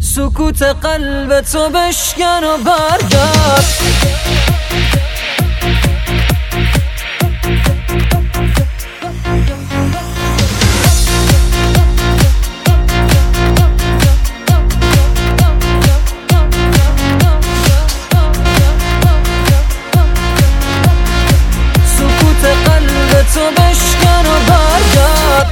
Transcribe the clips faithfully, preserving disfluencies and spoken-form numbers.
سکوت قلب تو بشکن و برگرد. سکوت قلب تو بشکن و برگرد.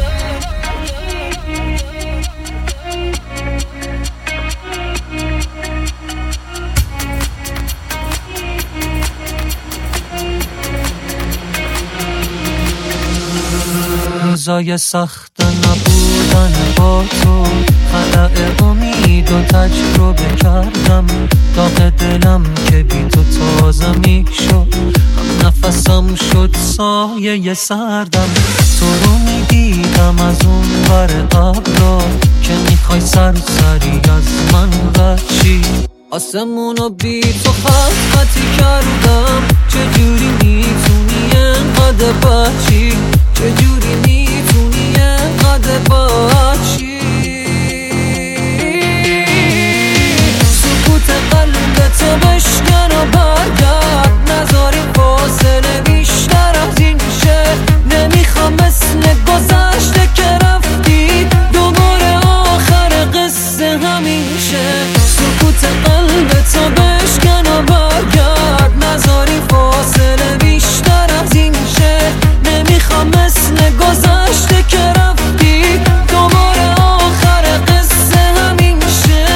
روزای سخت نبودن با تو، خلأ امید و تجربه کردم. داغ دلم که بی تو تازه می شد، هم نفسم شد سایه سردم. تو رو می دیدم از اون ور ابرا، که میخوای سرسری از من بچی. آسمونو بی تو خط خطی کردم. چجوری میتونی انقدر بچی؟ چجوری میتونی انقدر بچی؟ سکوت قلب تو بشکن و برگرد. نذاری فاصله بیشتر از این شه. نمیخوام مثل گذشته که رفتی دوباره آخر قصه همین شه. سکوت قلب تو بشکن و برگرد. نذاری فاصله بیشتر از این شه. نمیخوام مثل گذشته که رفتی دوباره آخر قصه همین شه.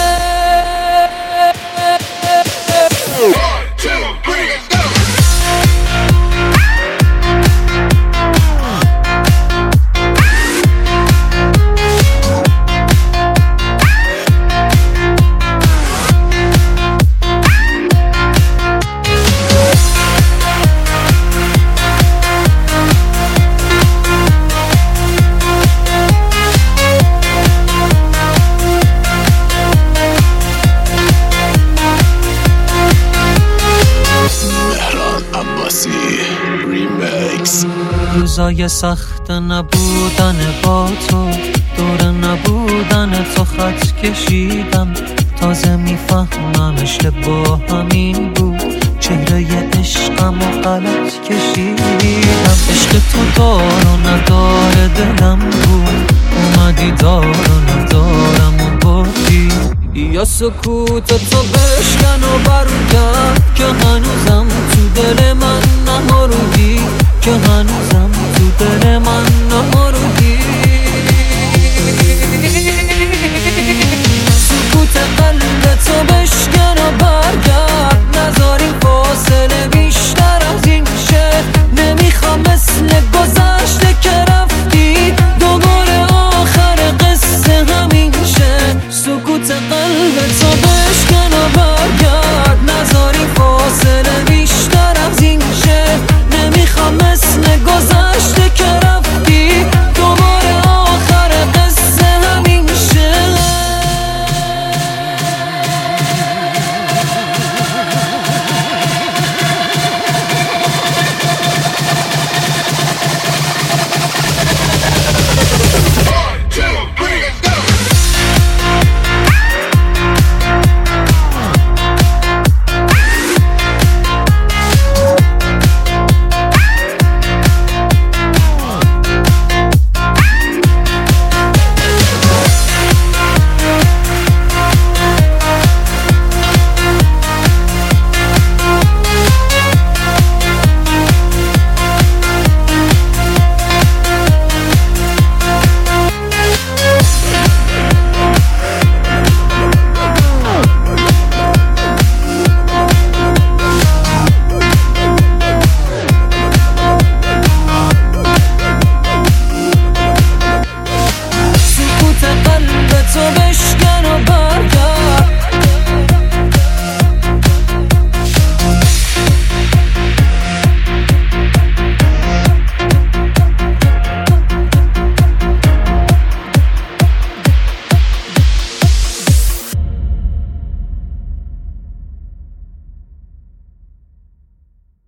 روزای سخت نبودن با تو، دور نبودن تو خط کشیدم. تازه میفهمم اشتباه همین بود، چهره عشقم و غلط کشیدم. عشق تو دار و نداره دلم بود، اومدی دار و ندارم و بردی. یا سکوت تو بشکن و برگرد، که هنوزم تو دل من نمردی. که هنوزم تو دل من نمردی. سکوت قلب تو بشکن و برگرد. نذاری فاصله